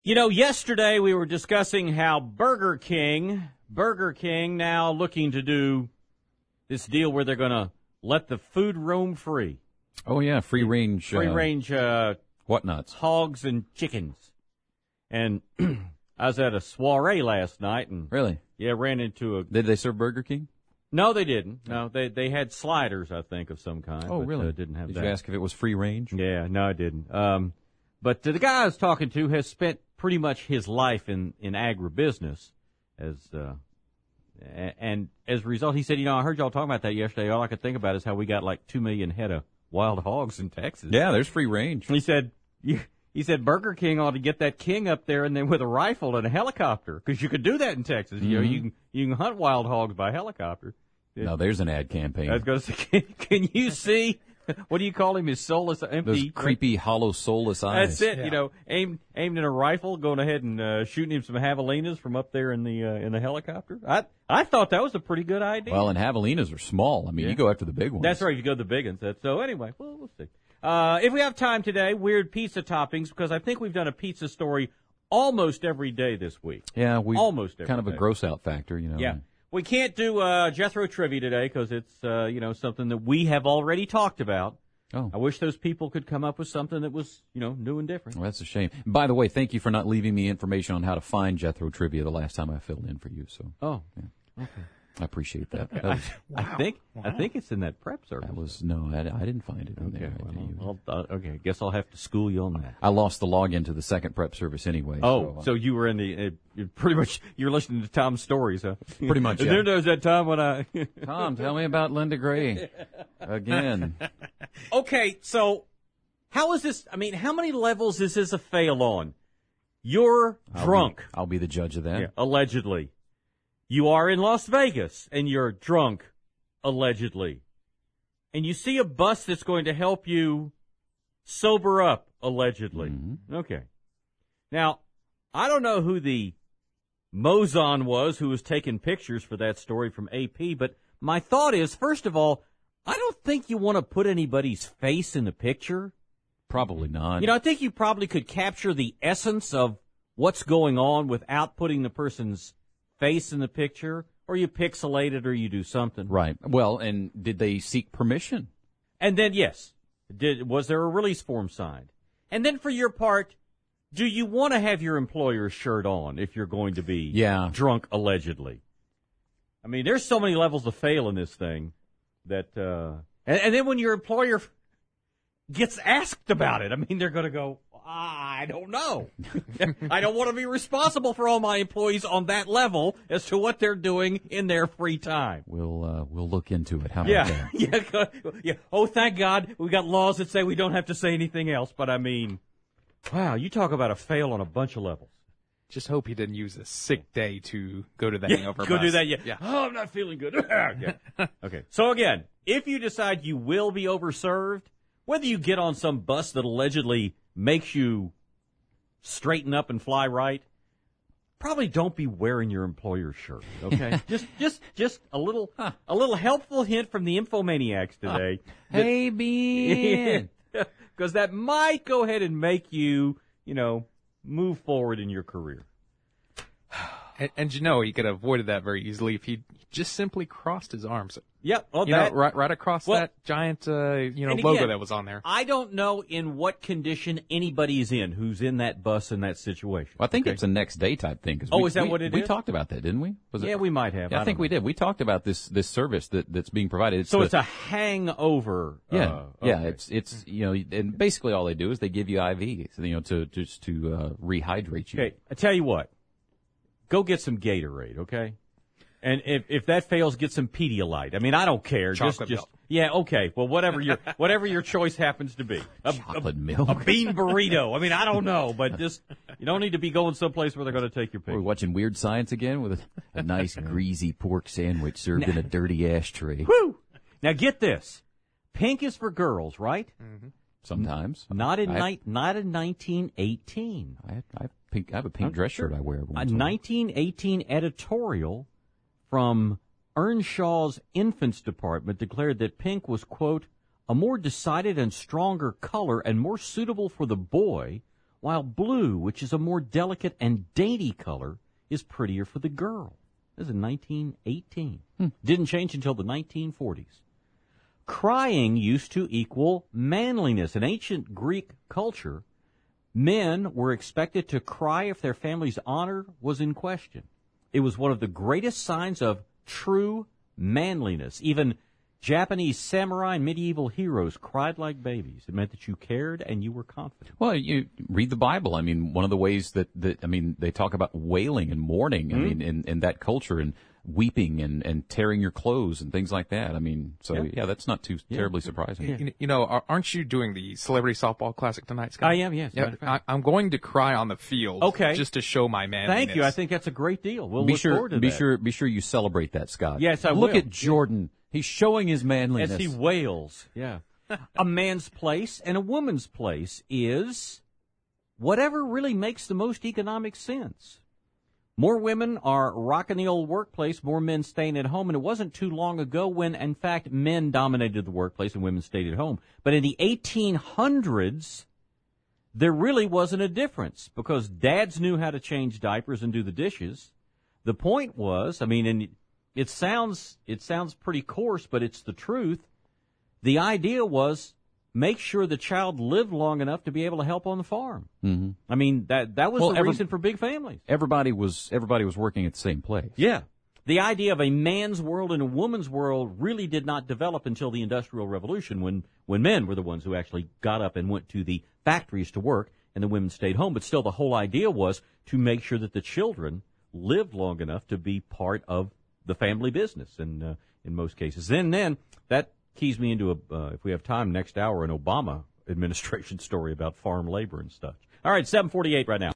You know, yesterday we were discussing how Burger King now looking to do this deal where they're going to let the food roam free. Oh, yeah, free range. Whatnots. Hogs and chickens. And I was at a soiree last night. And Really? Yeah, ran into a... Did they serve Burger King? No, they didn't. No, they had sliders, I think, of some kind. Oh, but, really? Didn't have Did that. you ask if it was free range? Yeah, no, I didn't. But the guy I was talking to has spent pretty much his life in agribusiness, and as a result, he said, I heard y'all talking about that yesterday. All I could think about is how we got like 2 million head of wild hogs in Texas. Yeah, there's free range. He said Burger King ought to get that king up there and then with a rifle and a helicopter, because you could do that in Texas. Mm-hmm. You can hunt wild hogs by helicopter. Now there's an ad campaign. I was going to say, can you see? What do you call him? His soulless, empty, those creepy, hollow, soulless eyes. That's it. Yeah. Aimed in a rifle, going ahead and shooting him some javelinas from up there in the helicopter. I thought that was a pretty good idea. Well, and javelinas are small. I mean, you go after the big ones. That's right. If you go to the big ones. So anyway, we'll see. If we have time today, weird pizza toppings, because I think we've done a pizza story almost every day this week. Yeah, we almost every kind of day. a gross out factor, Yeah. We can't do Jethro Trivia today because it's something that we have already talked about. Oh. I wish those people could come up with something that was, new and different. Well, that's a shame. By the way, thank you for not leaving me information on how to find Jethro Trivia the last time I filled in for you. So. Oh. Yeah. Okay. I appreciate that. I think it's in that prep service. I didn't find it in there. Okay, I guess I'll have to school you on that. I lost the login to the second prep service anyway. So you were in pretty much, you're listening to Tom's stories, huh? Pretty much, yeah. There was that time when Tom, tell me about Linda Gray again. Okay, so how is this, how many levels is this a fail on? You're drunk. I'll be the judge of that. Yeah, allegedly. You are in Las Vegas, and you're drunk, allegedly. And you see a bus that's going to help you sober up, allegedly. Mm-hmm. Okay. Now, I don't know who the Mozon was who was taking pictures for that story from AP, but my thought is, first of all, I don't think you want to put anybody's face in the picture. Probably not. I think you probably could capture the essence of what's going on without putting the person's face in the picture, or you pixelate it, or you do something. Right. Well, and did they seek permission? And then, yes. Was there a release form signed? And then for your part, do you want to have your employer's shirt on if you're going to be drunk, allegedly? There's so many levels of fail in this thing that, and then when your employer gets asked about it, they're going to go, I don't know. I don't want to be responsible for all my employees on that level as to what they're doing in their free time. We'll look into it. How about that? Yeah. Oh, thank God we got laws that say we don't have to say anything else. But wow, you talk about a fail on a bunch of levels. Just hope he didn't use a sick day to go to the hangover bus. Go do that, yeah. Oh, I'm not feeling good. Yeah. Okay. So again, if you decide you will be overserved, whether you get on some bus that allegedly makes you straighten up and fly right, probably don't be wearing your employer's shirt. Okay, just a little helpful hint from the infomaniacs today. Hey, Bean, because that might go ahead and make you, move forward in your career. And he could have avoided that very easily if he just simply crossed his arms. Yep. Well, right across that giant, logo that was on there. I don't know in what condition anybody is in who's in that bus in that situation. Well, I think it's a next day type thing. Is that what it is? We talked about that, didn't we? We might have. Yeah, I think we did. We talked about this service that's being provided. It's a hangover. Yeah. Okay. It's and basically all they do is they give you IVs, to rehydrate you. Okay, I tell you what. Go get some Gatorade, okay? And if that fails, get some Pedialyte. I don't care. Chocolate milk. Yeah, okay. Well, whatever your choice happens to be. Chocolate milk. A bean burrito. I don't know, but just you don't need to be going someplace where they're going to take your picture. We're watching Weird Science again with a nice greasy pork sandwich served in a dirty ashtray. Woo! Now get this. Pink is for girls, right? Mm-hmm. Sometimes. Not in 1918. I have a pink dress shirt I wear. A 1918 editorial from Earnshaw's infants department declared that pink was, quote, a more decided and stronger color and more suitable for the boy, while blue, which is a more delicate and dainty color, is prettier for the girl. This is in 1918. Didn't change until the 1940s. Crying used to equal manliness. In ancient Greek culture, men were expected to cry if their family's honor was in question. It was one of the greatest signs of true manliness. Even Japanese samurai and medieval heroes cried like babies. It meant that you cared and you were confident. Well, you read the Bible. I mean, one of the ways that they talk about wailing and mourning. I mean, in that culture, and weeping and tearing your clothes and things like that. I mean, so yeah that's not too terribly surprising. Yeah. Aren't you doing the Celebrity Softball Classic tonight, Scott? I am, yes. Yeah, I'm going to cry on the field. Okay. Just to show my manliness. Thank you. I think that's a great deal. We'll look forward to that. Be sure you celebrate that, Scott. Yes, I will. Look at Jordan. He's showing his manliness. As he wails. Yeah. A man's place and a woman's place is whatever really makes the most economic sense. More women are rocking the old workplace, more men staying at home, and it wasn't too long ago when, in fact, men dominated the workplace and women stayed at home. But in the 1800s, there really wasn't a difference because dads knew how to change diapers and do the dishes. The point was, I mean, and it sounds pretty coarse, but it's the truth. The idea was make sure the child lived long enough to be able to help on the farm. Mm-hmm. I mean, that was the reason for big families. Everybody was working at the same place. Yeah. The idea of a man's world and a woman's world really did not develop until the Industrial Revolution when men were the ones who actually got up and went to the factories to work and the women stayed home. But still, the whole idea was to make sure that the children lived long enough to be part of the family business, and in most cases. Then that keys me into if we have time next hour, an Obama administration story about farm labor and stuff. All right, 7:48 right now.